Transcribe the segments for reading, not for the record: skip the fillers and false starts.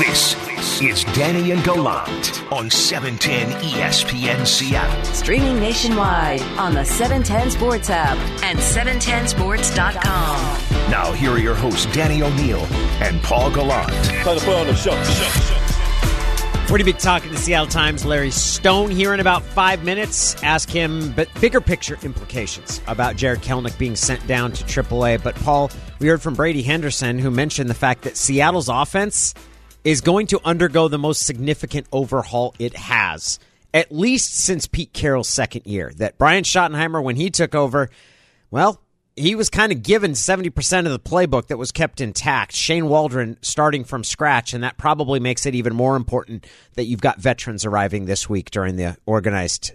This is Danny and Gallant on 710 ESPN Seattle. Streaming nationwide on the 710 Sports app and 710sports.com. Now here are your hosts, Danny O'Neill and Paul Gallant. Time to put on the show. We're going to be talking to Seattle Times' Larry Stone here in about 5 minutes. Ask him but bigger picture implications about Jarred Kelenic being sent down to AAA. But, Paul, we heard from Brady Henderson, who mentioned the fact that Seattle's offense is going to undergo the most significant overhaul it has, at least since Pete Carroll's second year. That Brian Schottenheimer, when he took over, well, he was kind of given 70% of the playbook that was kept intact. Shane Waldron starting from scratch, and that probably makes it even more important that you've got veterans arriving this week during the organized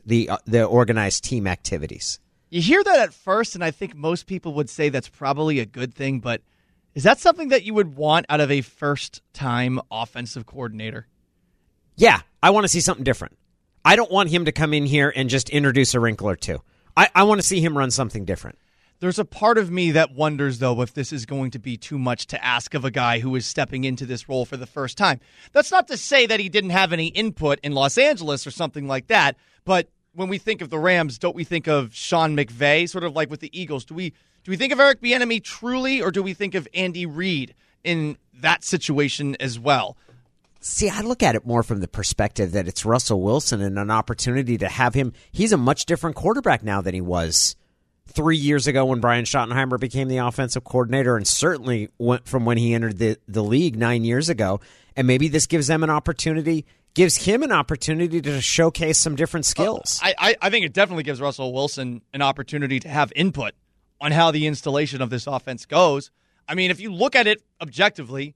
team activities. You hear that at first, and I think most people would say that's probably a good thing, but is that something that you would want out of a first-time offensive coordinator? Yeah, I want to see something different. I don't want him to come in here and just introduce a wrinkle or two. I want to see him run something different. There's a part of me that wonders, though, if this is going to be too much to ask of a guy who is stepping into this role for the first time. That's not to say that he didn't have any input in Los Angeles or something like that, but when we think of the Rams, don't we think of Sean McVay, sort of like with the Eagles? Do we think of Eric Bieniemy truly, or do we think of Andy Reid in that situation as well? See, I look at it more from the perspective that it's Russell Wilson and an opportunity to have him. He's a much different quarterback now than he was 3 years ago when Brian Schottenheimer became the offensive coordinator, and certainly went from when he entered the league 9 years ago. And maybe this gives him an opportunity, gives him an opportunity to showcase some different skills. I think it definitely gives Russell Wilson an opportunity to have input on how the installation of this offense goes. I mean, if you look at it objectively,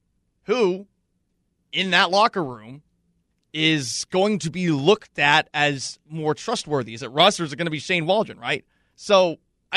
who in that locker room is going to be looked at as more trustworthy? Is it Russ, or is it going to be Shane Waldron, right? So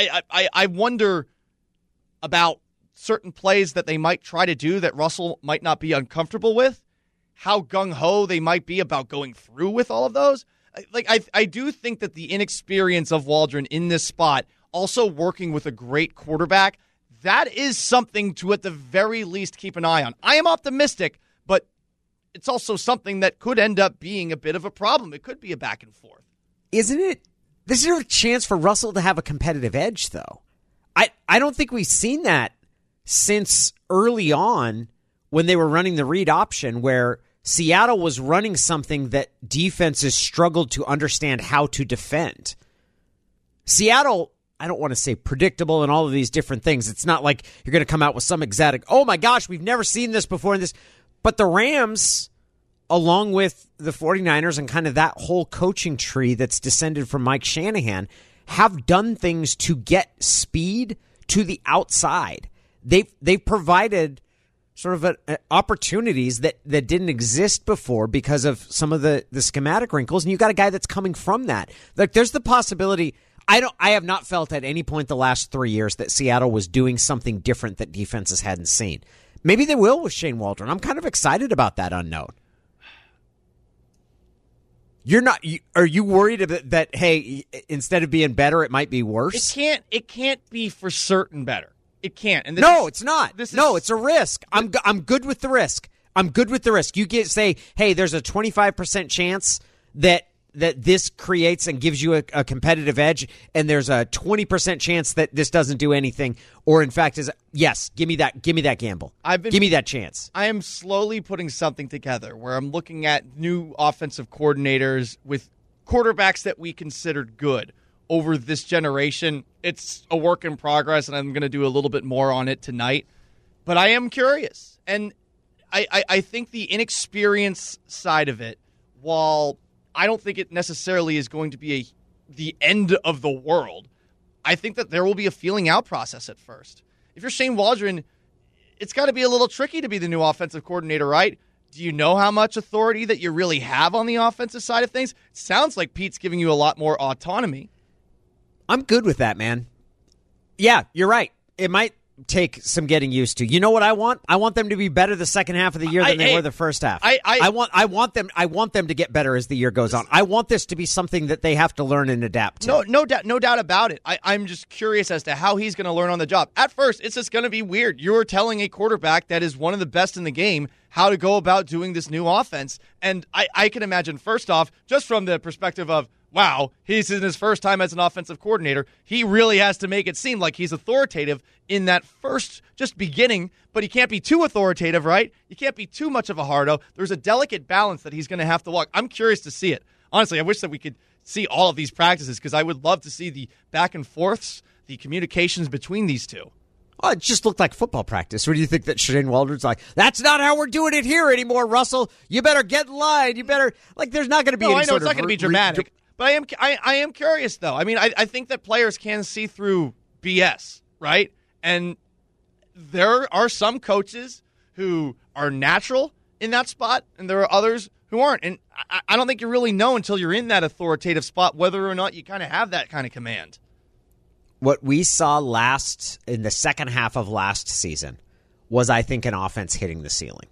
I wonder about certain plays that they might try to do that Russell might not be uncomfortable with, how gung-ho they might be about going through with all of those. I do think that the inexperience of Waldron in this spot, also working with a great quarterback, that is something to at the very least keep an eye on. I am optimistic, but it's also something that could end up being a bit of a problem. It could be a back and forth. Isn't it? This is a chance for Russell to have a competitive edge, though. I don't think we've seen that since early on when they were running the read option, where Seattle was running something that defenses struggled to understand how to defend. Seattle, I don't want to say predictable and all of these different things. It's not like you're going to come out with some exotic, oh my gosh, we've never seen this before. But the Rams, along with the 49ers and kind of that whole coaching tree that's descended from Mike Shanahan, have done things to get speed to the outside. They've provided sort of opportunities that didn't exist before because of some of the schematic wrinkles, and you got a guy that's coming from that. Like, there's the possibility. I have not felt at any point the last 3 years that Seattle was doing something different that defenses hadn't seen. Maybe they will with Shane Waldron. I'm kind of excited about that unknown. You're not? Are you worried that, hey, instead of being better, it might be worse? It can't be for certain better. It can't. And it's not. It's a risk. I'm good with the risk. You say, hey, there's a 25% chance that this creates and gives you a competitive edge, and there's a 20% chance that this doesn't do anything, or in fact give me that gamble. Give me that chance. I am slowly putting something together where I'm looking at new offensive coordinators with quarterbacks that we considered good over this generation. It's a work in progress, and I'm going to do a little bit more on it tonight. But I am curious, and I think the inexperience side of it, while I don't think it necessarily is going to be the end of the world, I think that there will be a feeling out process at first. If you're Shane Waldron, it's got to be a little tricky to be the new offensive coordinator, right? Do you know how much authority that you really have on the offensive side of things? It sounds like Pete's giving you a lot more autonomy. I'm good with that, man. Yeah, you're right. It might take some getting used to. You know what I want? I want them to be better the second half of the year than they were the first half. I want them to get better as the year goes on. I want this to be something that they have to learn and adapt to. No doubt about it. I'm just curious as to how he's going to learn on the job. At first, it's just going to be weird. You're telling a quarterback that is one of the best in the game how to go about doing this new offense. And I can imagine, first off, just from the perspective of, wow, he's in his first time as an offensive coordinator. He really has to make it seem like he's authoritative in that first just beginning, but he can't be too authoritative, right? You can't be too much of a hardo. There's a delicate balance that he's going to have to walk. I'm curious to see it. Honestly, I wish that we could see all of these practices because I would love to see the back and forths, the communications between these two. Oh, it just looked like football practice. What do you think that Shane Waldron's like? That's not how we're doing it here anymore, Russell. You better get in line. You better, there's not going to be any I know sort it's not going to be dramatic. But I am curious, though. I mean, I think that players can see through BS, right? And there are some coaches who are natural in that spot, and there are others who aren't. And I don't think you really know until you're in that authoritative spot whether or not you kind of have that kind of command. What we saw in the second half of last season was, I think, an offense hitting the ceiling.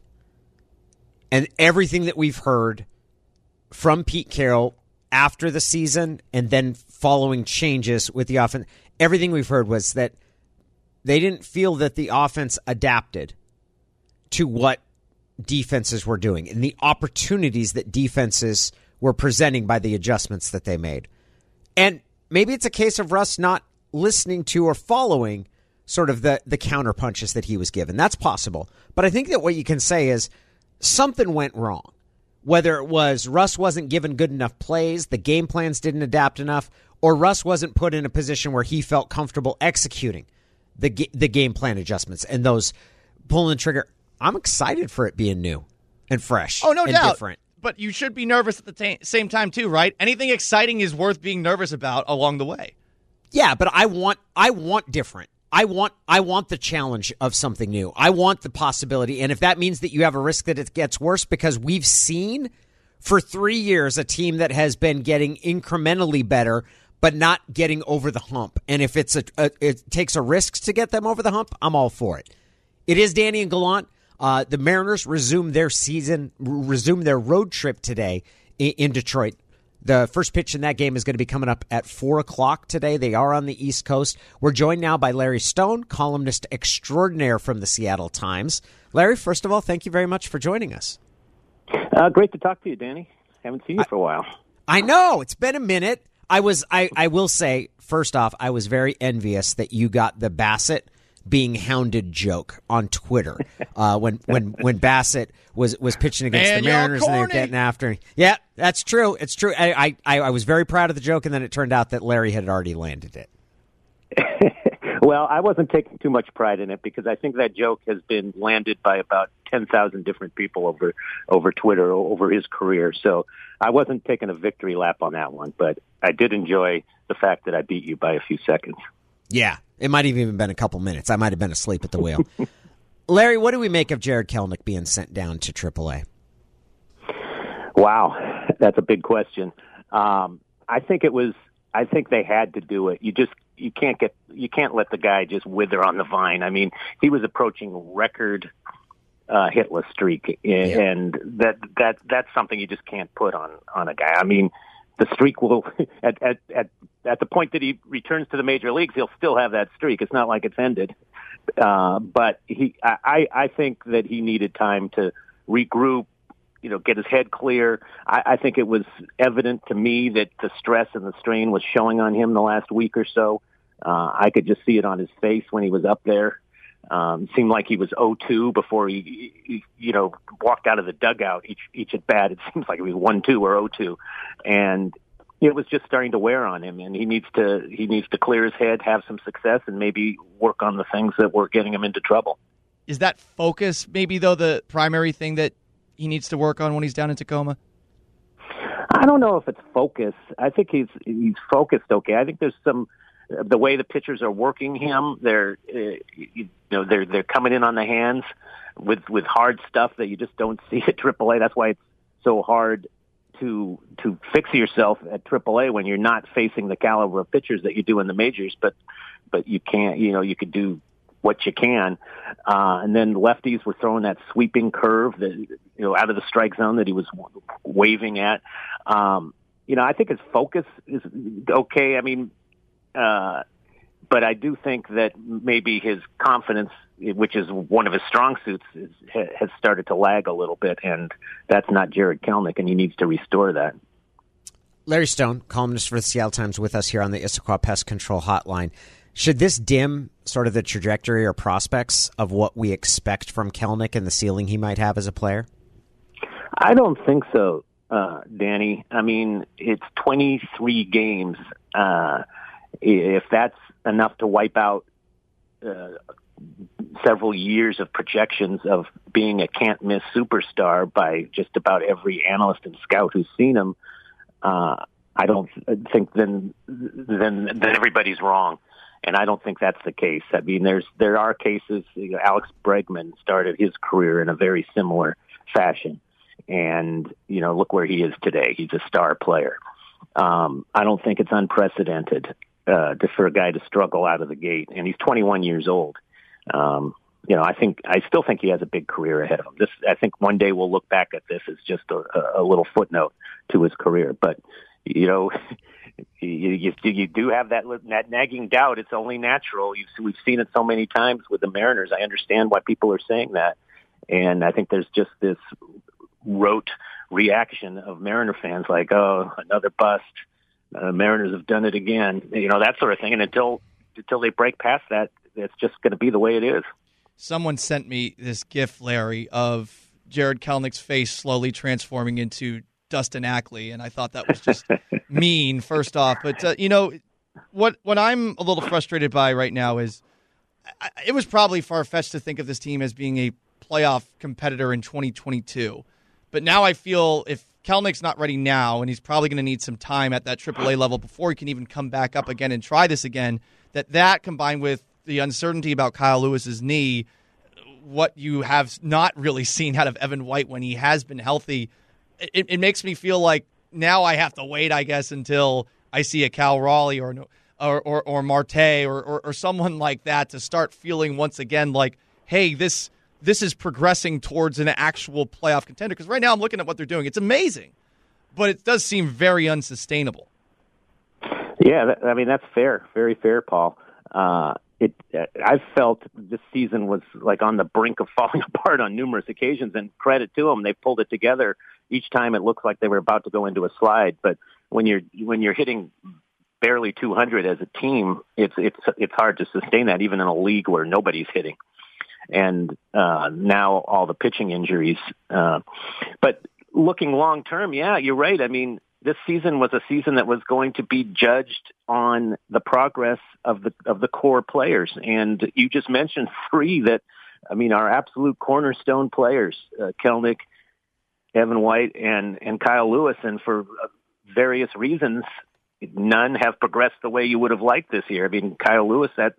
And everything that we've heard from Pete Carroll after the season and then following changes with the offense, everything we've heard was that they didn't feel that the offense adapted to what defenses were doing and the opportunities that defenses were presenting by the adjustments that they made. And maybe it's a case of Russ not listening to or following sort of the counter punches that he was given. That's possible. But I think that what you can say is something went wrong. Whether it was Russ wasn't given good enough plays, the game plans didn't adapt enough, or Russ wasn't put in a position where he felt comfortable executing the game plan adjustments and those pulling the trigger. I'm excited for it being new and fresh. Oh, no and doubt. Different. But you should be nervous at the same time, too, right? Anything exciting is worth being nervous about along the way. Yeah, but I want different. I want the challenge of something new. I want the possibility. And if that means that you have a risk that it gets worse, because we've seen for 3 years a team that has been getting incrementally better, but not getting over the hump. And if it takes a risk to get them over the hump, I'm all for it. It is Danny and Gallant. The Mariners resume their road trip today in Detroit. The first pitch in that game is going to be coming up at 4 o'clock today. They are on the East Coast. We're joined now by Larry Stone, columnist extraordinaire from the Seattle Times. Larry, first of all, thank you very much for joining us. Great to talk to you, Danny. Haven't seen you for a while. I know. It's been a minute. I will say, first off, I was very envious that you got the Bassett being hounded joke on Twitter when Bassett was pitching against the Mariners and they were getting after him. Yeah, that's true. It's true. I was very proud of the joke, and then it turned out that Larry had already landed it. Well, I wasn't taking too much pride in it because I think that joke has been landed by about 10,000 different people over Twitter over his career. So I wasn't taking a victory lap on that one, but I did enjoy the fact that I beat you by a few seconds. Yeah, it might have even been a couple minutes. I might have been asleep at the wheel. Larry, what do we make of Jared Kelenic being sent down to AAA? Wow, that's a big question. I think they had to do it. You can't let the guy just wither on the vine. I mean, he was approaching record hitless streak, and that's something you just can't put on a guy. I mean, the streak will at the point that he returns to the major leagues, he'll still have that streak. It's not like it's ended. But I think that he needed time to regroup, get his head clear. I think it was evident to me that the stress and the strain was showing on him the last week or so. I could just see it on his face when he was up there. Seemed like he was 0-2 before he walked out of the dugout each at bat. It seems like it was 1-2 or 0-2, and it was just starting to wear on him. And he needs to clear his head, have some success, and maybe work on the things that were getting him into trouble. Is that focus maybe though the primary thing that he needs to work on when he's down in Tacoma? I don't know if it's focus. I think he's focused. Okay, I think there's the way the pitchers are working him. They're coming in on the hands with hard stuff that you just don't see at AAA. That's why it's so hard to fix yourself at AAA when you're not facing the caliber of pitchers that you do in the majors. But you can't. You could do what you can. And then lefties were throwing that sweeping curve that, out of the strike zone that he was waving at. I think his focus is okay. I mean, but I do think that maybe his confidence, which is one of his strong suits, has started to lag a little bit, and that's not Jarred Kelenic, and he needs to restore that. Larry Stone, columnist for the Seattle Times, with us here on the Issaquah Pest Control Hotline. Should this dim sort of the trajectory or prospects of what we expect from Kelenic and the ceiling he might have as a player? I don't think so, Danny. I mean, it's 23 games. If that's enough to wipe out several years of projections of being a can't-miss superstar by just about every analyst and scout who's seen him, I don't think then everybody's wrong. And I don't think that's the case. I mean, there are cases. Alex Bregman started his career in a very similar fashion, and look where he is today. He's a star player. I don't think it's unprecedented for a guy to struggle out of the gate, and he's 21 years old. I still think he has a big career ahead of him. I think one day we'll look back at this as just a little footnote to his career, but you do have that nagging doubt. It's only natural. We've seen it so many times with the Mariners. I understand why people are saying that, and I think there's just this rote reaction of Mariner fans like, oh, another bust. Mariners have done it again. That sort of thing. And until they break past that, it's just going to be the way it is. Someone sent me this GIF, Larry, of Jarred Kelenic's face slowly transforming into Dustin Ackley, and I thought that was just mean, first off. But, what I'm a little frustrated by right now is it was probably far-fetched to think of this team as being a playoff competitor in 2022. But now I feel if Kelenic's not ready now, and he's probably going to need some time at that AAA level before he can even come back up again and try this again, that combined with the uncertainty about Kyle Lewis's knee, what you have not really seen out of Evan White when he has been healthy, it makes me feel like now I have to wait, I guess, until I see a Cal Raleigh or Marte or someone like that to start feeling once again like, hey, this is progressing towards an actual playoff contender. Because right now I'm looking at what they're doing. It's amazing, but it does seem very unsustainable. Yeah, I mean, that's fair. Very fair, Paul. I've felt this season was like on the brink of falling apart on numerous occasions, and credit to them, they pulled it together. Each time it looks like they were about to go into a slide, but when you're hitting barely 200 as a team, it's hard to sustain that even in a league where nobody's hitting. And now all the pitching injuries. But looking long term, yeah, you're right. I mean, this season was a season that was going to be judged on the progress of the core players, and you just mentioned three that, I mean, are absolute cornerstone players: Kelenic, Evan White, and Kyle Lewis. And for various reasons, none have progressed the way you would have liked this year. I mean, Kyle Lewis, that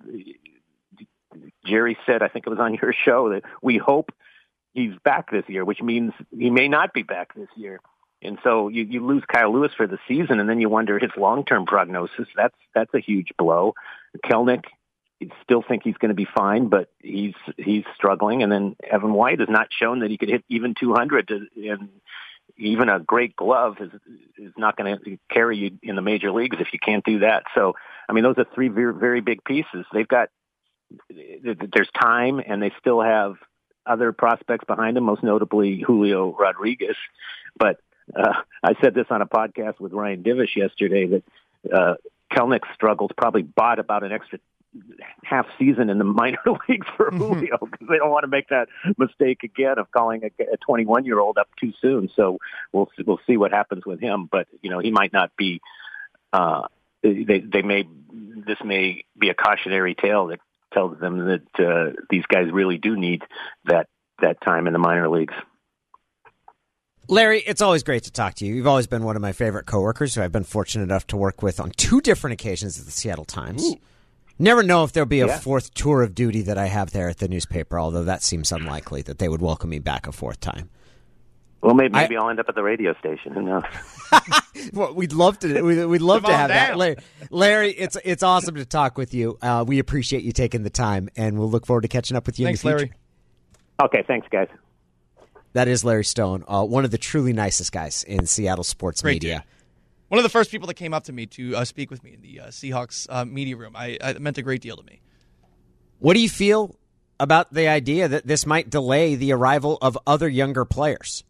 Jerry said, I think it was on your show, that we hope he's back this year, which means he may not be back this year. And so you lose Kyle Lewis for the season, and then you wonder his long-term prognosis. That's a huge blow. Kelenic, you still think he's going to be fine, but he's struggling. And then Evan White has not shown that he could hit even 200, and even a great glove is not going to carry you in the major leagues if you can't do that. So, I mean, those are three very, very big pieces. There's time, and they still have other prospects behind him, most notably Julio Rodriguez. But I said this on a podcast with Ryan Divish yesterday that Kelenic struggles probably bought about an extra half season in the minor leagues for Julio because they don't want to make that mistake again of calling a 21-year-old up too soon. So we'll see what happens with him. But he might not be. This may be a cautionary tale that tells them that these guys really do need that time in the minor leagues. Larry, it's always great to talk to you. You've always been one of my favorite coworkers who I've been fortunate enough to work with on 2 different occasions at the Seattle Times. Ooh. Never know if there'll be a fourth tour of duty that I have there at the newspaper, although that seems unlikely that they would welcome me back a fourth time. Well, maybe I'll end up at the radio station. Who knows? Well, we'd love to. We'd love to have that, Larry. It's awesome to talk with you. We appreciate you taking the time, and we'll look forward to catching up with you. Thanks, in the future. Larry. Okay, thanks, guys. That is Larry Stone, one of the truly nicest guys in Seattle sports Great media. Dude. One of the first people that came up to me to speak with me in the Seahawks media room. It meant a great deal to me. What do you feel about the idea that this might delay the arrival of other younger players?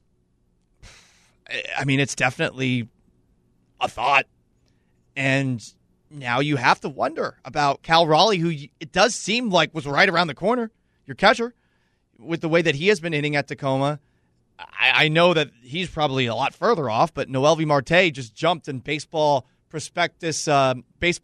I mean, it's definitely a thought. And now you have to wonder about Cal Raleigh, who it does seem like was right around the corner, your catcher, with the way that he has been hitting at Tacoma. I know that he's probably a lot further off, but Noelvi Marte just jumped in Baseball Prospectus' top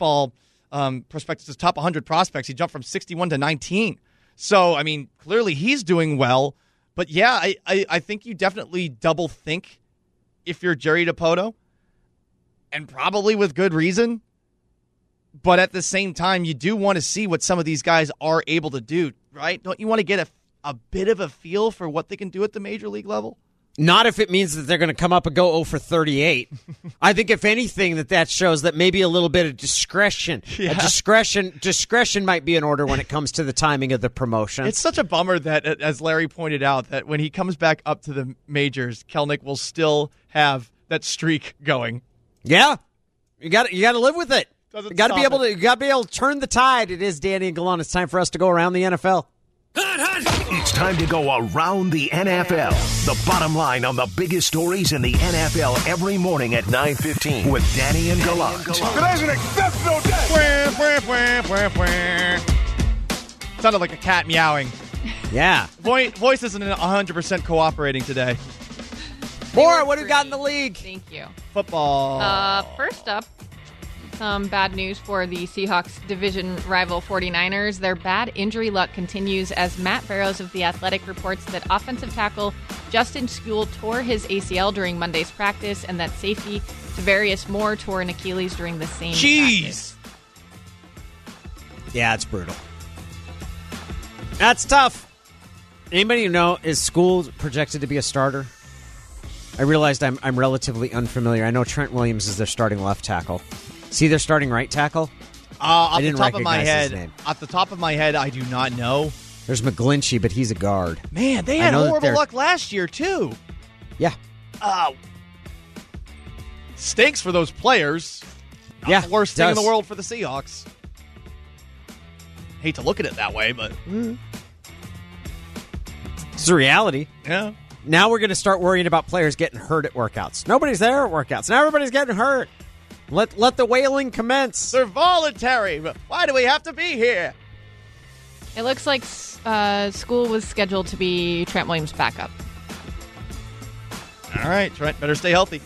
100 prospects. He jumped from 61 to 19. So, I mean, clearly he's doing well. But, yeah, I think you definitely double think if you're Jerry Dipoto, and probably with good reason. But at the same time, you do want to see what some of these guys are able to do, right? Don't you want to get a bit of a feel for what they can do at the major league level? Not if it means that they're going to come up and go 0 for 38. I think if anything that shows that maybe a little bit of discretion. Yeah. Discretion might be in order when it comes to the timing of the promotion. It's such a bummer that, as Larry pointed out, that when he comes back up to the majors, Kelenic will still have that streak going. Yeah. You got to live with it. You got to be able to turn the tide. It is Danny and Galan. It's time for us to go around the NFL. It's time to go around the NFL. The bottom line on the biggest stories in the NFL every morning at 9:15 with Danny and Gallant. Today's an exceptional day. Sounded like a cat meowing. Yeah. Voice isn't 100% cooperating today. More, what do we got in the league? Thank you. Football. First up, some bad news for the Seahawks division rival 49ers. Their bad injury luck continues as Matt Barrows of The Athletic reports that offensive tackle Justin Skule tore his ACL during Monday's practice and that safety Tavarius Moore tore an Achilles during the same practice. Yeah, it's brutal. That's tough. Anybody know, is Skule projected to be a starter? I realized I'm relatively unfamiliar. I know Trent Williams is their starting left tackle. See, their starting right tackle? Off didn't the top of my recognize his head, name. off the top of my head, I do not know. There's McGlinchey, but he's a guard. Man, they had horrible luck last year too. Yeah. Stinks for those players. Not the worst thing in the world for the Seahawks. Hate to look at it that way, but it's the reality. Yeah. Now we're going to start worrying about players getting hurt at workouts. Nobody's there at workouts. Now everybody's getting hurt. Let the wailing commence. They're voluntary. Why do we have to be here? It looks like Skule was scheduled to be Trent Williams' backup. All right, Trent, better stay healthy.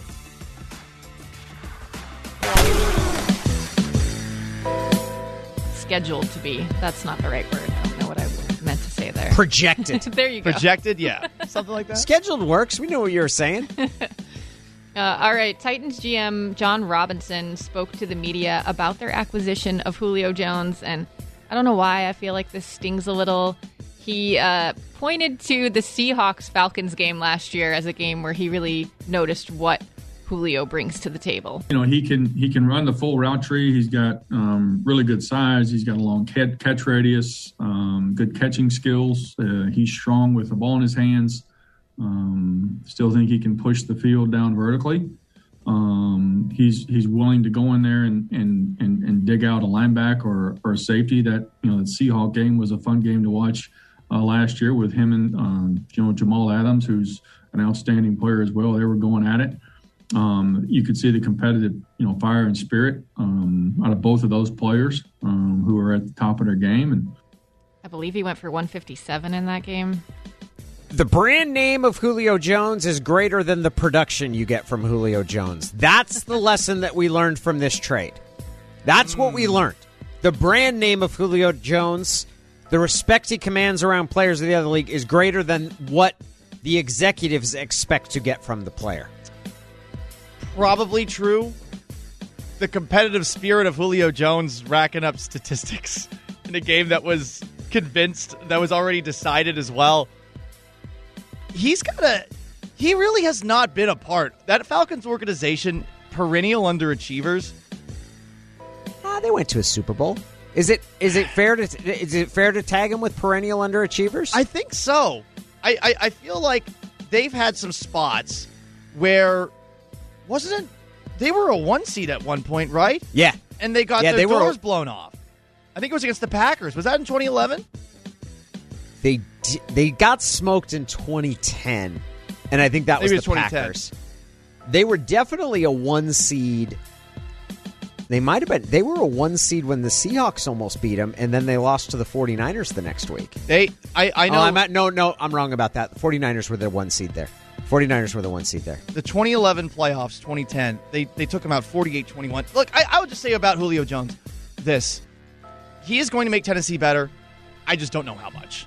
Scheduled to be. That's not the right word. I don't know what I meant to say there. Projected. There you go. Projected, yeah. Something like that. Scheduled works. We know what you were saying. All right, Titans GM John Robinson spoke to the media about their acquisition of Julio Jones, and I don't know why I feel like this stings a little. He pointed to the Seahawks-Falcons game last year as a game where he really noticed what Julio brings to the table. You know, he can run the full route tree. He's got really good size. He's got a long catch radius, good catching skills. He's strong with the ball in his hands. Still think he can push the field down vertically. He's willing to go in there and dig out a linebacker or a safety. That, you know, the Seahawk game was a fun game to watch last year with him and Jamal Adams, who's an outstanding player as well. They were going at it. You could see the competitive, fire and spirit out of both of those players who are at the top of their game. And I believe he went for 157 in that game. The brand name of Julio Jones is greater than the production you get from Julio Jones. That's the lesson that we learned from this trade. That's what we learned. The brand name of Julio Jones, the respect he commands around players of the other league, is greater than what the executives expect to get from the player. Probably true. The competitive spirit of Julio Jones racking up statistics in a game that was convinced, that was already decided as well. He's got He really has not been a part. That Falcons organization, perennial underachievers. They went to a Super Bowl. Is it fair to tag him with perennial underachievers? I think so. I feel like they've had some spots where they were a 1 seed at one point, right? Yeah. And they got their doors blown off. I think it was against the Packers. Was that in 2011? They got smoked in 2010, and I think that was the Packers. They were definitely a 1 seed. They might have been. They were a 1 seed when the Seahawks almost beat them, and then they lost to the 49ers the next week. I know. No, I'm wrong about that. The 49ers were the 1 seed there. 49ers were the 1 seed there. The 2011 playoffs, 2010, they took them out 48-21. Look, I would just say about Julio Jones this. He is going to make Tennessee better. I just don't know how much.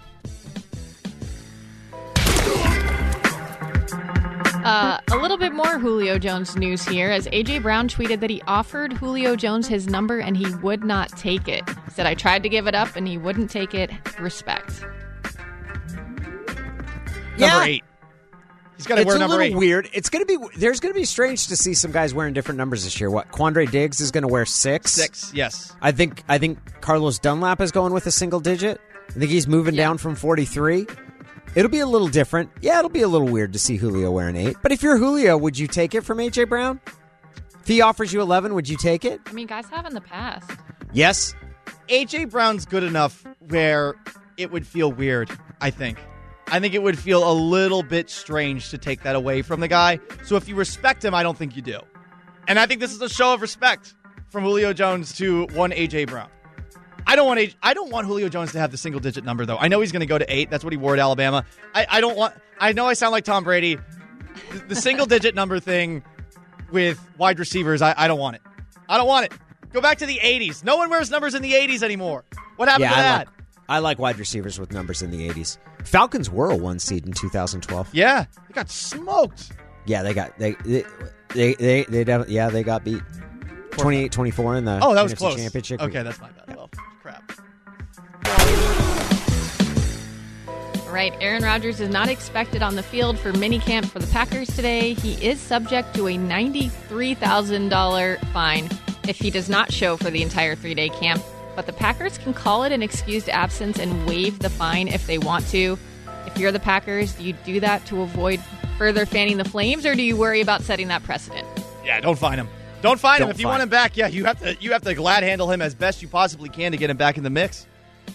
A little bit more Julio Jones news here, as A.J. Brown tweeted that he offered Julio Jones his number and he would not take it. He said, I tried to give it up and he wouldn't take it. Respect. Number 8. He's got to wear number 8. It's a little weird. There's going to be strange to see some guys wearing different numbers this year. What? Quandre Diggs is going to wear 6? 6, yes. I think Carlos Dunlap is going with a single digit. I think he's moving down from 43. It'll be a little different. Yeah, it'll be a little weird to see Julio wearing 8. But if you're Julio, would you take it from A.J. Brown? If he offers you 11, would you take it? I mean, guys have in the past. Yes. A.J. Brown's good enough where it would feel weird, I think. I think it would feel a little bit strange to take that away from the guy. So if you respect him, I don't think you do. And I think this is a show of respect from Julio Jones to one A.J. Brown. I don't want Julio Jones to have the single-digit number, though. I know he's going to go to 8. That's what he wore at Alabama. I know I sound like Tom Brady. The single-digit number thing with wide receivers, I don't want it. I don't want it. Go back to the 80s. No one wears numbers in the 80s anymore. What happened to that? I like wide receivers with numbers in the 80s. Falcons were a 1 seed in 2012. Yeah, they got smoked. Yeah, they got beat. 28-24 in the that was NFC close. Championship. Okay, that's my bad. Well, crap. Right, Aaron Rodgers is not expected on the field for minicamp for the Packers today. He is subject to a $93,000 fine if he does not show for the entire 3-day camp. But the Packers can call it an excused absence and waive the fine if they want to. If you're the Packers, do you do that to avoid further fanning the flames, or do you worry about setting that precedent? Yeah, don't fine him. Don't fine him. If you want him back, yeah, you have to glad handle him as best you possibly can to get him back in the mix.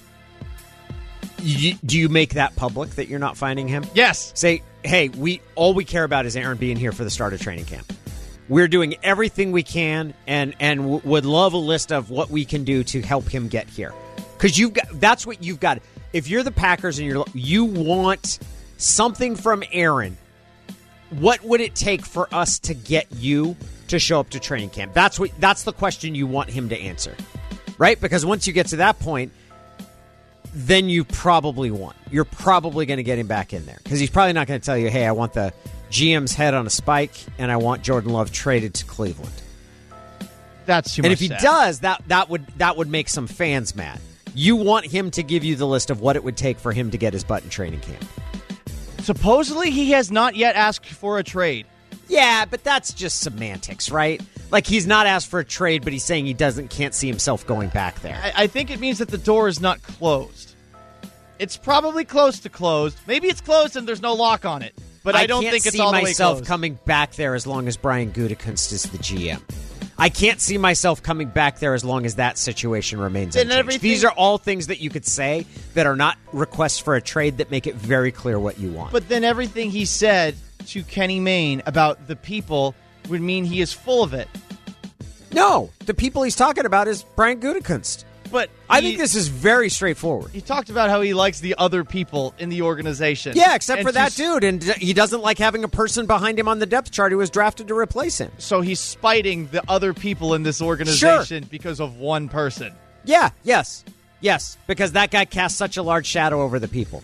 Do you make that public that you're not fining him? Yes. Say, hey, all we care about is Aaron being here for the start of training camp. We're doing everything we can and would love a list of what we can do to help him get here. Because that's what you've got. If you're the Packers and you want something from Aaron, what would it take for us to get you to show up to training camp? That's the question you want him to answer, right? Because once you get to that point, then you probably won. You're probably going to get him back in there because he's probably not going to tell you, hey, I want the GM's head on a spike and I want Jordan Love traded to Cleveland. That's too much. And if he does, that would make some fans mad. You want him to give you the list of what it would take for him to get his butt in training camp. Supposedly, he has not yet asked for a trade. Yeah, but that's just semantics, right? Like, he's not asked for a trade, but he's saying he can't see himself going back there. I think it means that the door is not closed. It's probably close to closed. Maybe it's closed and there's no lock on it. But I don't think it's all the way closed. I can't see myself coming back there as long as Brian Gutekunst is the GM. I can't see myself coming back there as long as that situation remains unchanged. These are all things that you could say that are not requests for a trade that make it very clear what you want. But then everything he said to Kenny Mayne about the people would mean he is full of it. No, the people he's talking about is Brian Gutekunst. But I think this is very straightforward. He talked about how he likes the other people in the organization. Yeah, except for that dude. And he doesn't like having a person behind him on the depth chart who was drafted to replace him. So he's spiting the other people in this organization because of one person. Yeah, yes, because that guy casts such a large shadow over the people.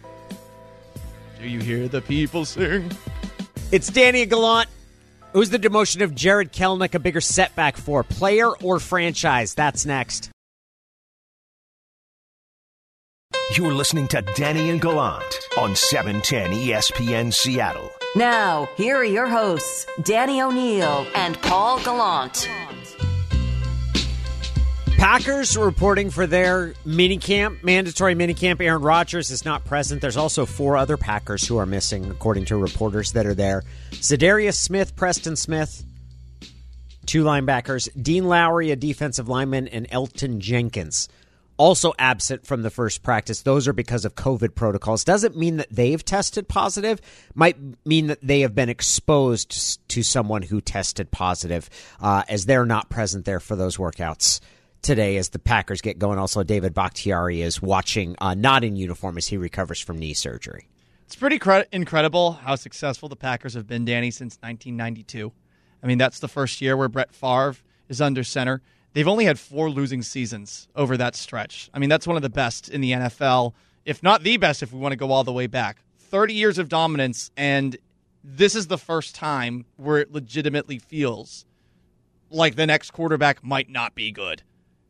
Do you hear the people sing? It's Danny Gallant. Who's the demotion of Jared Kelnick a bigger setback for, player or franchise? That's next. You're listening to Danny and Gallant on 710 ESPN Seattle. Now, here are your hosts, Danny O'Neill and Paul Gallant. Packers reporting for their mandatory minicamp. Aaron Rodgers is not present. There's also 4 other Packers who are missing, according to reporters that are there. Zadarius Smith, Preston Smith, 2 linebackers. Dean Lowry, a defensive lineman, and Elton Jenkins, also absent from the first practice. Those are because of COVID protocols. Doesn't mean that they've tested positive. Might mean that they have been exposed to someone who tested positive, as they're not present there for those workouts today as the Packers get going. Also, David Bakhtiari is watching, not in uniform, as he recovers from knee surgery. It's pretty incredible how successful the Packers have been, Danny, since 1992. I mean, that's the first year where Brett Favre is under center. They've only had 4 losing seasons over that stretch. I mean, that's one of the best in the NFL, if not the best if we want to go all the way back. 30 years of dominance, and this is the first time where it legitimately feels like the next quarterback might not be good.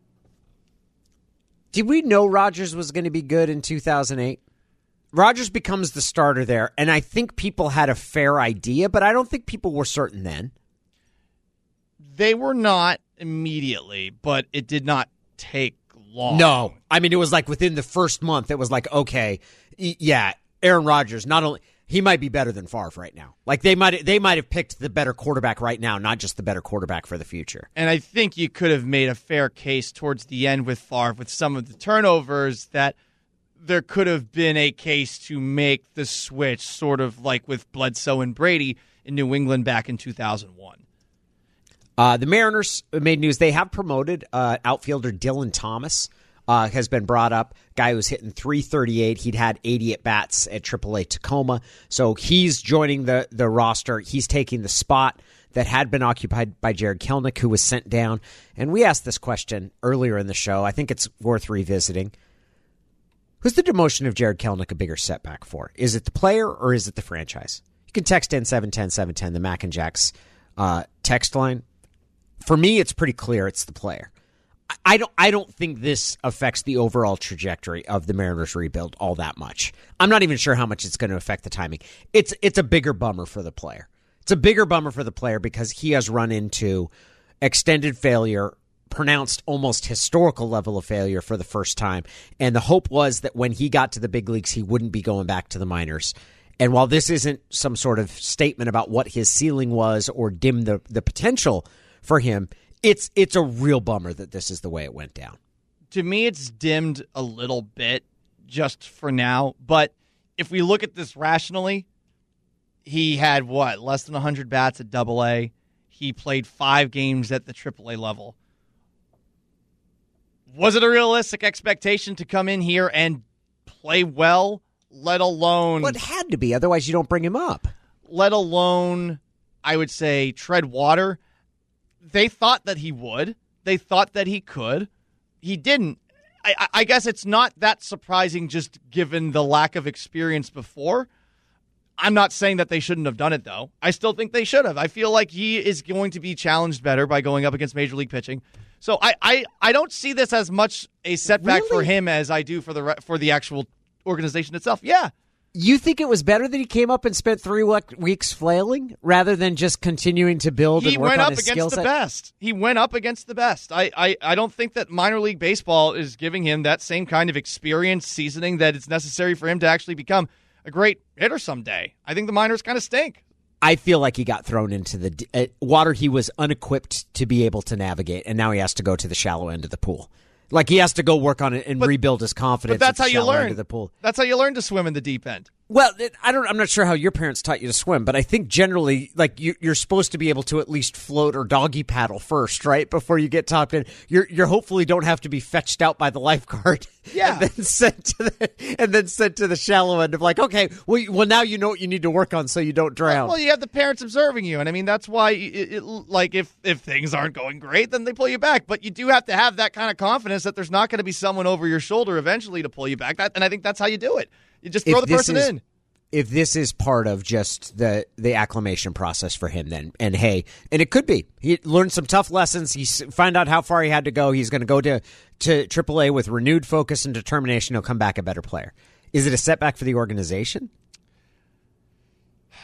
Did we know Rodgers was going to be good in 2008? Rodgers becomes the starter there, and I think people had a fair idea, but I don't think people were certain then. They were not immediately, but it did not take long. No. I mean, it was like within the first month, it was like, okay, yeah, Aaron Rodgers, not only, he might be better than Favre right now. Like they might have picked the better quarterback right now, not just the better quarterback for the future. And I think you could have made a fair case towards the end with Favre, with some of the turnovers, that there could have been a case to make the switch, sort of like with Bledsoe and Brady in New England back in 2001. The Mariners made news. They have promoted outfielder Dylan Thomas, has been brought up. Guy who's hitting .338. He'd had 80 at-bats at AAA Tacoma. So he's joining the roster. He's taking the spot that had been occupied by Jared Kelenic, who was sent down. And we asked this question earlier in the show. I think it's worth revisiting. Who's the demotion of Jared Kelenic a bigger setback for? Is it the player or is it the franchise? You can text in 710-710, the Mac and Jacks text line. For me, it's pretty clear it's the player. I don't think this affects the overall trajectory of the Mariners rebuild all that much. I'm not even sure how much it's going to affect the timing. It's a bigger bummer for the player. It's a bigger bummer for the player because he has run into extended failure, pronounced almost historical level of failure for the first time. And the hope was that when he got to the big leagues, he wouldn't be going back to the minors. And while this isn't some sort of statement about what his ceiling was or dim the potential for him, it's a real bummer that this is the way it went down. To me, it's dimmed a little bit just for now. But if we look at this rationally, he had, less than 100 bats at AA. He played 5 games at the AAA level. Was it a realistic expectation to come in here and play well, let alone... Well, it had to be, otherwise you don't bring him up. Let alone, I would say, tread water. They thought that he would. They thought that he could. He didn't. I guess it's not that surprising just given the lack of experience before. I'm not saying that they shouldn't have done it, though. I still think they should have. I feel like he is going to be challenged better by going up against Major League pitching. So I don't see this as much a setback for him as I do for the actual organization itself. Yeah. You think it was better that he came up and spent 3 weeks flailing rather than just continuing to build and work on his skill set? He went up against the best. I don't think that minor league baseball is giving him that same kind of experience, seasoning that is necessary for him to actually become a great hitter someday. I think the minors kind of stink. I feel like he got thrown into the water he was unequipped to be able to navigate, and now he has to go to the shallow end of the pool. Like he has to go work on it and rebuild his confidence. But that's how you learn. End of the pool. That's how you learn to swim in the deep end. Well, I'm not sure how your parents taught you to swim, but I think generally, like you're supposed to be able to at least float or doggy paddle first, right? Before you get topped in. You're hopefully don't have to be fetched out by the lifeguard. Yeah. And then sent to the shallow end of like, okay, well now you know what you need to work on so you don't drown. Well, you have the parents observing you, and I mean that's why like if things aren't going great, then they pull you back. But you do have to have that kind of confidence that there's not going to be someone over your shoulder eventually to pull you back. And I think that's how you do it. You just throw the person in. If this is part of just the acclimation process for him, then, and it could be. He learned some tough lessons. He found out how far he had to go. He's going to go to AAA with renewed focus and determination. He'll come back a better player. Is it a setback for the organization?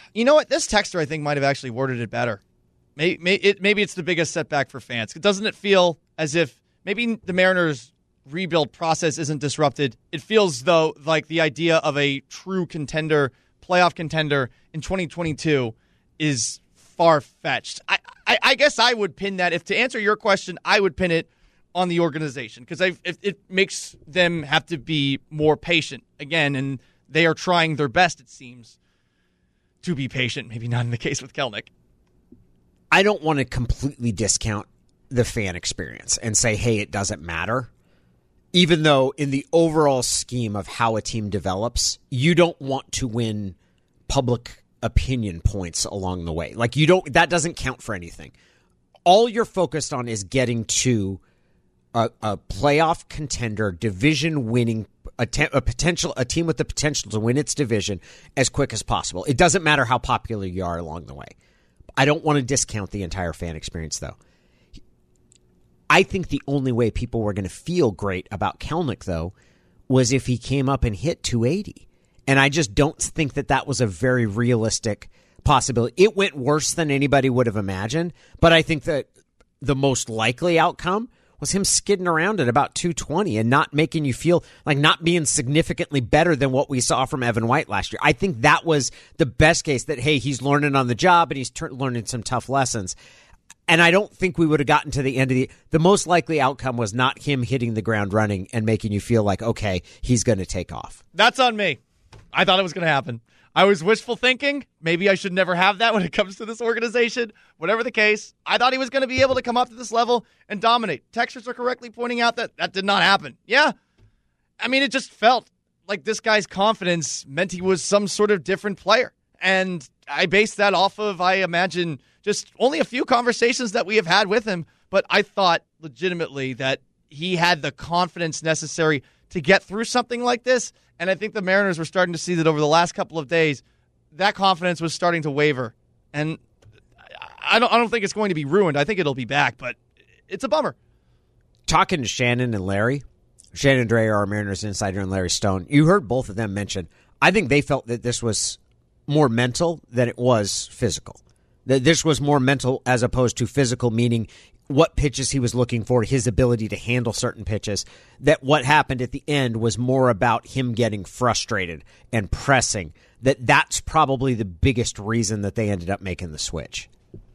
You know what? This texter, I think, might have actually worded it better. Maybe it's the biggest setback for fans. Doesn't it feel as if maybe the Mariners' rebuild process isn't disrupted? It feels, though, like the idea of a true contender, playoff contender in 2022 is far-fetched. I guess I would pin that. If to answer your question, I would pin it on the organization because it makes them have to be more patient again, and they are trying their best, it seems, to be patient. Maybe not in the case with Kelenic. I don't want to completely discount the fan experience and say, hey, it doesn't matter. Even though in the overall scheme of how a team develops, you don't want to win public opinion points along the way. Like that doesn't count for anything. All you're focused on is getting to a playoff contender, division winning, a team with the potential to win its division as quick as possible. It doesn't matter how popular you are along the way. I don't want to discount the entire fan experience, though. I think the only way people were going to feel great about Kelenic, though, was if he came up and hit 280. And I just don't think that was a very realistic possibility. It went worse than anybody would have imagined, but I think that the most likely outcome was him skidding around at about 220 and not making you feel like not being significantly better than what we saw from Evan White last year. I think that was the best case, that, hey, he's learning on the job and he's learning some tough lessons. And I don't think we would have gotten to the end of the most likely outcome was not him hitting the ground running and making you feel like, okay, he's going to take off. That's on me. I thought it was going to happen. I was wishful thinking. Maybe I should never have that when it comes to this organization. Whatever the case, I thought he was going to be able to come up to this level and dominate. Texters are correctly pointing out that did not happen. Yeah. I mean, it just felt like this guy's confidence meant he was some sort of different player. And I based that off of, I imagine, just only a few conversations that we have had with him. But I thought legitimately that he had the confidence necessary to get through something like this. And I think the Mariners were starting to see that over the last couple of days, that confidence was starting to waver. And I don't think it's going to be ruined. I think it'll be back, but it's a bummer. Talking to Shannon and Larry, Shannon Dreyer, our Mariners insider, and Larry Stone, you heard both of them mention, I think they felt that this was more mental than it was physical. That this was more mental as opposed to physical, meaning what pitches he was looking for, his ability to handle certain pitches, that what happened at the end was more about him getting frustrated and pressing, that's probably the biggest reason that they ended up making the switch.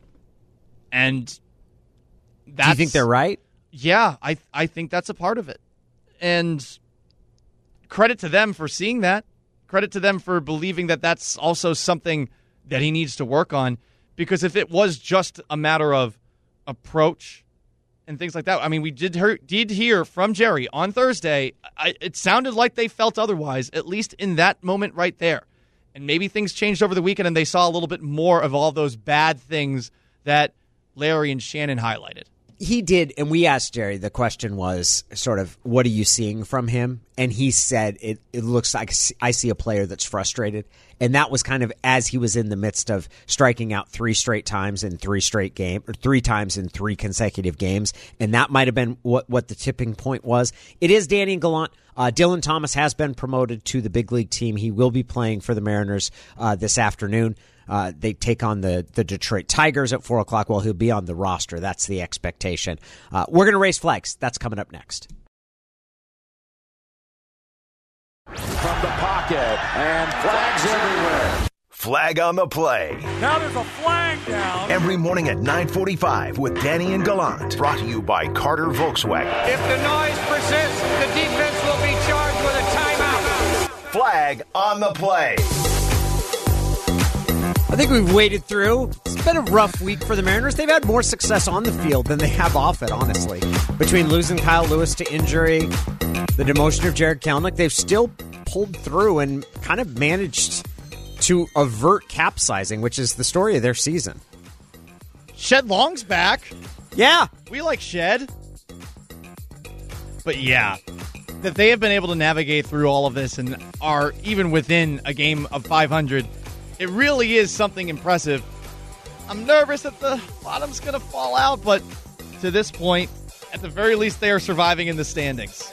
And do you think they're right? Yeah, I think that's a part of it. And credit to them for seeing that. Credit to them for believing that that's also something that he needs to work on. Because if it was just a matter of approach and things like that, I mean, we did hear from Jerry on Thursday. It sounded like they felt otherwise, at least in that moment right there. And maybe things changed over the weekend and they saw a little bit more of all those bad things that Larry and Shannon highlighted. He did, and we asked Jerry, the question was sort of, what are you seeing from him? And he said, it looks like I see a player that's frustrated. And that was kind of as he was in the midst of striking out 3 straight times in 3 straight games, or 3 times in 3 consecutive games. And that might have been what the tipping point was. It is Danny and Gallant. Dylan Thomas has been promoted to the big league team. He will be playing for the Mariners this afternoon. They take on the Detroit Tigers at 4 o'clock. Well, he'll be on the roster. That's the expectation. We're going to raise flags. That's coming up next. From the pocket, and flags everywhere. Flag on the play. Now there's a flag down. Every morning at 9:45 with Danny and Gallant. Brought to you by Carter Volkswagen. If the noise persists, the defense will be charged with a timeout. Flag on the play. I think we've waded through. It's been a rough week for the Mariners. They've had more success on the field than they have off it, honestly. Between losing Kyle Lewis to injury, the demotion of Jarred Kelenic, they've still pulled through and kind of managed to avert capsizing, which is the story of their season. Shed Long's back. Yeah. We like Shed. But yeah, that they have been able to navigate through all of this and are even within a game of 500. It really is something impressive. I'm nervous that the bottom's going to fall out, but to this point, at the very least, they are surviving in the standings.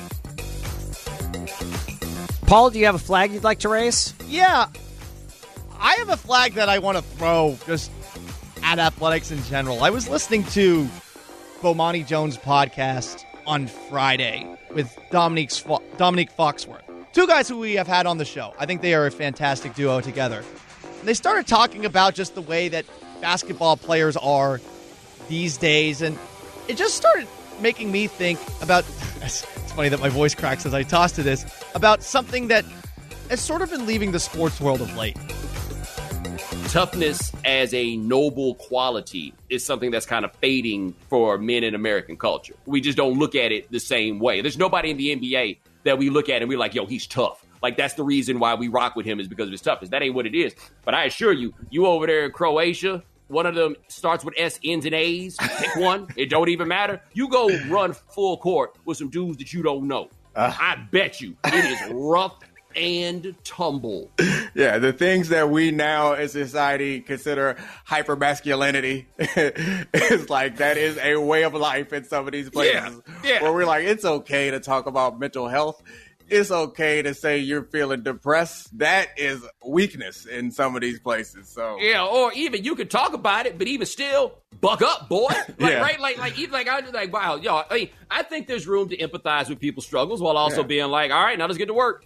Paul, do you have a flag you'd like to raise? Yeah. I have a flag that I want to throw just at athletics in general. I was listening to Bomani Jones' podcast on Friday with Dominique Foxworth. Two guys who we have had on the show. I think they are a fantastic duo together. And they started talking about just the way that basketball players are these days, and it just started making me think about, it's funny that my voice cracks as I toss to this, about something that has sort of been leaving the sports world of late. Toughness as a noble quality is something that's kind of fading for men in American culture. We just don't look at it the same way. There's nobody in the NBA that we look at and we're like, yo, he's tough. Like, that's the reason why we rock with him, is because of his toughness. That ain't what it is. But I assure you, you over there in Croatia, one of them starts with S, ends, and A's. Pick one. It don't even matter. You go run full court with some dudes that you don't know. I bet you it is rough and tumble. Yeah, the things that we now as society consider hypermasculinity is like, that is a way of life in some of these places. Yeah. Where we're like, it's okay to talk about mental health. It's okay to say you're feeling depressed. That is weakness in some of these places. So yeah, or even you could talk about it, but even still, buck up, boy. Right? Like, wow, yo. I mean, I think there's room to empathize with people's struggles while also being like, all right, now let's get to work.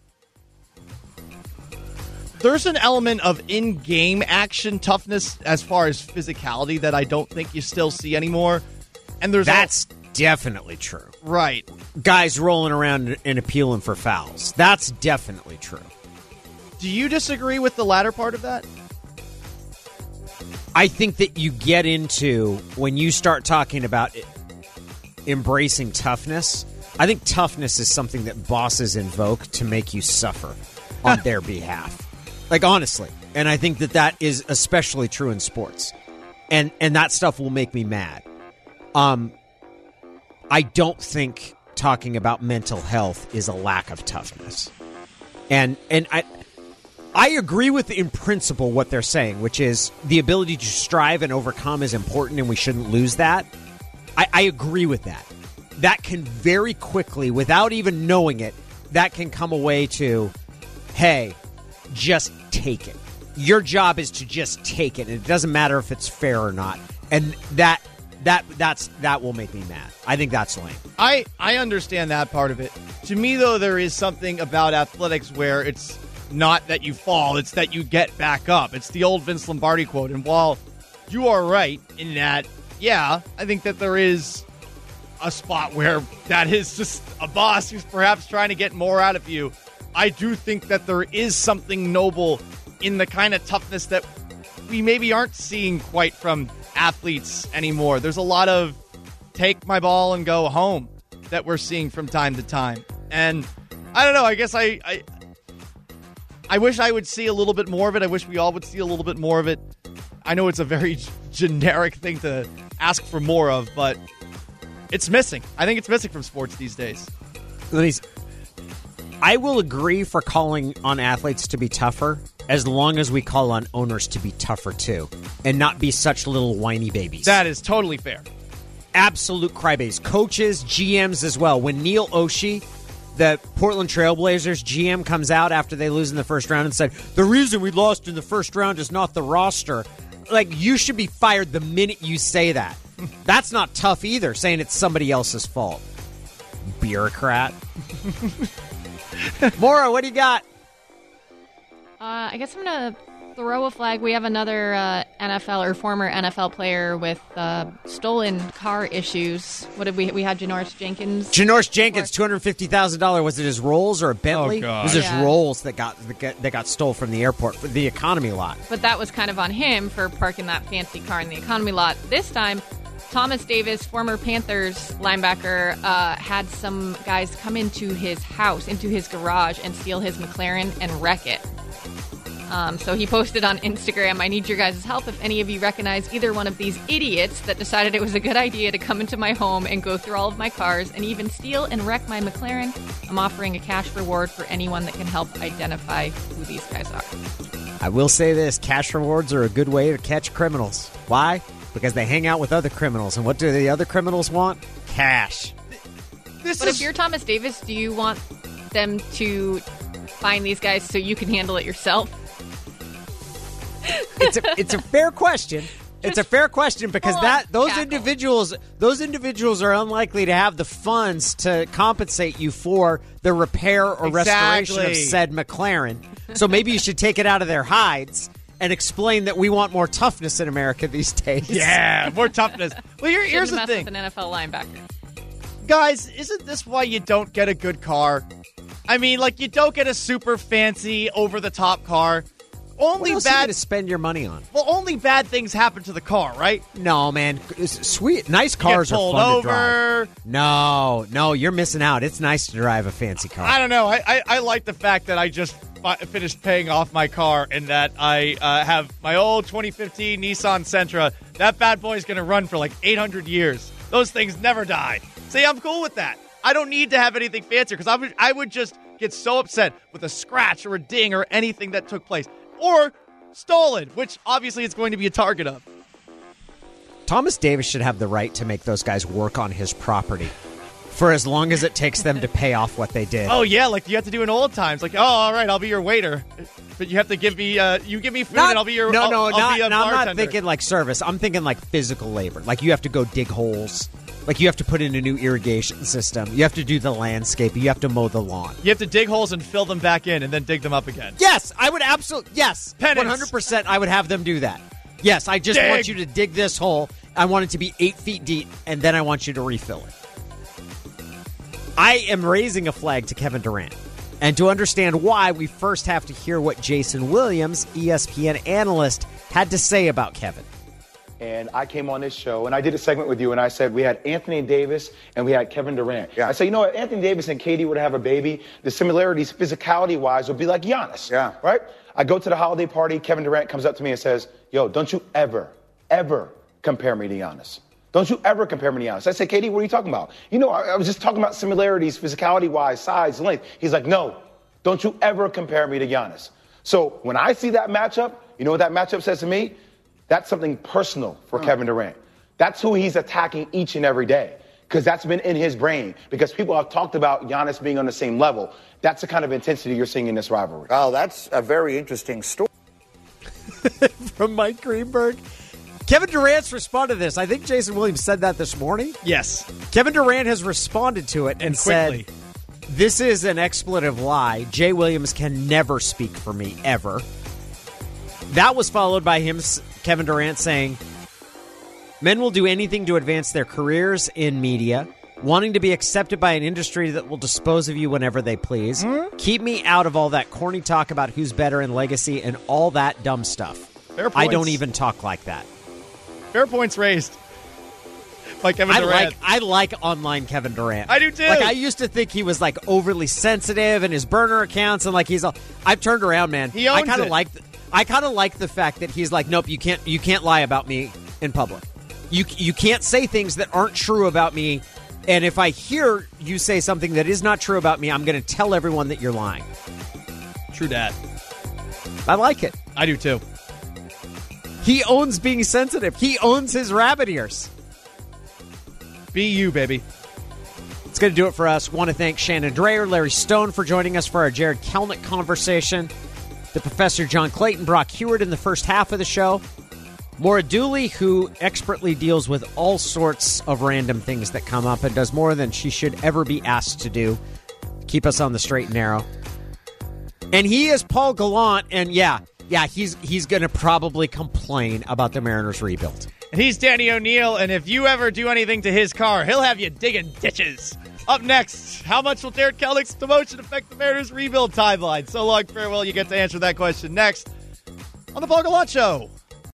There's an element of in-game action toughness as far as physicality that I don't think you still see anymore. And that's definitely true. Right. Guys rolling around and appealing for fouls. That's definitely true. Do you disagree with the latter part of that? I think that you get into, when you start talking about embracing toughness, I think toughness is something that bosses invoke to make you suffer on their behalf. Like, honestly. And I think that is especially true in sports. And that stuff will make me mad. I don't think talking about mental health is a lack of toughness. And I agree with, in principle, what they're saying, which is the ability to strive and overcome is important and we shouldn't lose that. I agree with that. That can very quickly, without even knowing it, that can come away to, hey, just take it. Your job is to just take it, and it doesn't matter if it's fair or not. And that will make me mad. I think that's lame. I understand that part of it. To me, though, there is something about athletics where it's not that you fall, it's that you get back up. It's the old Vince Lombardi quote. And while you are right in that, yeah, I think that there is a spot where that is just a boss who's perhaps trying to get more out of you. I do think that there is something noble in the kind of toughness that we maybe aren't seeing quite from athletes anymore. There's a lot of take my ball and go home that we're seeing from time to time. And I don't know, I guess I wish I would see a little bit more of it. I wish we all would see a little bit more of it. I know it's a very generic thing to ask for more of, but it's missing. I think it's missing from sports these days. I will agree for calling on athletes to be tougher as long as we call on owners to be tougher too and not be such little whiny babies. That is totally fair. Absolute crybabies. Coaches, GMs as well. When Neil Oshie, the Portland Trailblazers GM, comes out after they lose in the first round and said, the reason we lost in the first round is not the roster. Like, you should be fired the minute you say that. That's not tough either, saying it's somebody else's fault. Bureaucrat. Maura, what do you got? I guess I'm going to throw a flag. We have another NFL or former NFL player with stolen car issues. What did we had Janoris Jenkins. Janoris Jenkins, $250,000. Was it his Rolls or a Bentley? Oh, God. It was his Rolls that got stole from the airport, the economy lot. But that was kind of on him for parking that fancy car in the economy lot. This time, Thomas Davis, former Panthers linebacker, had some guys come into his house, into his garage, and steal his McLaren and wreck it. So he posted on Instagram, I need your guys' help if any of you recognize either one of these idiots that decided it was a good idea to come into my home and go through all of my cars and even steal and wreck my McLaren. I'm offering a cash reward for anyone that can help identify who these guys are. I will say this, cash rewards are a good way to catch criminals. Why? Because they hang out with other criminals. And what do the other criminals want? Cash. If you're Thomas Davis, do you want them to find these guys so you can handle it yourself? It's a fair question. It's a fair question because those individuals are unlikely to have the funds to compensate you for the repair or restoration of said McLaren. So maybe you should take it out of their hides and explain that we want more toughness in America these days. Yeah, more toughness. Well, here's the thing. With an NFL linebacker. Guys, isn't this why you don't get a good car? I mean, like, you don't get a super fancy, over-the-top car. What else are you to spend your money on? Well, only bad things happen to the car, right? No, man. Sweet. Nice cars are fun to drive. No, you're missing out. It's nice to drive a fancy car. I don't know. I like the fact that I just finished paying off my car and that I have my old 2015 Nissan Sentra. That bad boy is going to run for like 800 years. Those things never die. See, I'm cool with that. I don't need to have anything fancier because I would just get so upset with a scratch or a ding or anything that took place. Or stolen, which obviously it's going to be a target of. Thomas Davis should have the right to make those guys work on his property for as long as it takes them to pay off what they did. Oh, yeah, like you have to do in old times. Like, oh, all right, I'll be your waiter. But you have to give me, you give me food and I'll be your I'll be a bartender. I'm not thinking like service. I'm thinking like physical labor. Like you have to go dig holes. Like you have to put in a new irrigation system. You have to do the landscape. You have to mow the lawn. You have to dig holes and fill them back in and then dig them up again. Yes, I would absolutely. Yes, penance. 100%. I would have them do that. Yes, I just want you to dig this hole. I want it to be 8 feet deep, and then I want you to refill it. I am raising a flag to Kevin Durant. And to understand why, we first have to hear what Jason Williams, ESPN analyst, had to say about Kevin. And I came on this show, and I did a segment with you, and I said we had Anthony Davis and we had Kevin Durant. Yeah. I said, you know what, Anthony Davis and KD would have a baby. The similarities, physicality-wise, would be like Giannis. Yeah. Right? I go to the holiday party. Kevin Durant comes up to me and says, yo, don't you ever compare me to Giannis. Don't you ever compare me to Giannis. I said, KD, what are you talking about? You know, I was just talking about similarities, physicality-wise, size, length. He's like, no, don't you ever compare me to Giannis. So when I see that matchup, you know what that matchup says to me? That's something personal for Kevin Durant. That's who he's attacking each and every day because that's been in his brain because people have talked about Giannis being on the same level. That's the kind of intensity you're seeing in this rivalry. Oh, that's a very interesting story. From Mike Greenberg. Kevin Durant's responded to this. I think Jason Williams said that this morning. Yes. Kevin Durant has responded to it and said, this is an expletive lie. Jay Williams can never speak for me, ever. That was followed by him, Kevin Durant, saying, men will do anything to advance their careers in media, wanting to be accepted by an industry that will dispose of you whenever they please. Keep me out of all that corny talk about who's better in legacy and all that dumb stuff. Fair points. I don't even talk like that. Fair points raised by Kevin Durant. I like online Kevin Durant. I do too. Like I used to think he was like overly sensitive in his burner accounts and like he's all. I've turned around, man. He owns it. I kind of like the fact that he's like, nope, you can't lie about me in public. You can't say things that aren't true about me. And if I hear you say something that is not true about me, I'm going to tell everyone that you're lying. True dat. I like it. I do too. He owns being sensitive. He owns his rabbit ears. Be you, baby. It's going to do it for us. Want to thank Shannon Drayer, Larry Stone for joining us for our Jared Kelnick conversation. The Professor John Clayton, Brock Heward in the first half of the show. Maura Dooley, who expertly deals with all sorts of random things that come up and does more than she should ever be asked to do. Keep us on the straight and narrow. And he is Paul Gallant, and yeah, he's going to probably complain about the Mariners rebuild. And he's Danny O'Neill, and if you ever do anything to his car, he'll have you digging ditches. Up next, how much will Jared Kelnick's demotion affect the Mariners' rebuild timeline? So long, farewell. You get to answer that question next on The Paul Gallant Show.